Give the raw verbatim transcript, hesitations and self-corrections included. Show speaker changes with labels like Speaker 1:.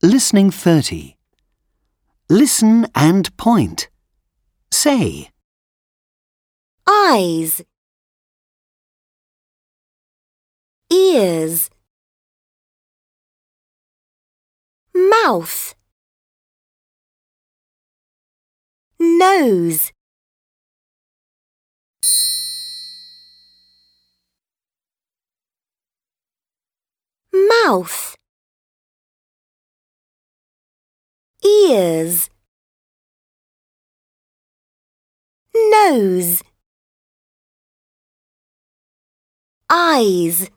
Speaker 1: Listening thirty. Listen and point. Say.
Speaker 2: Eyes, ears, mouth, nose, mouth, ears, nose, eyes.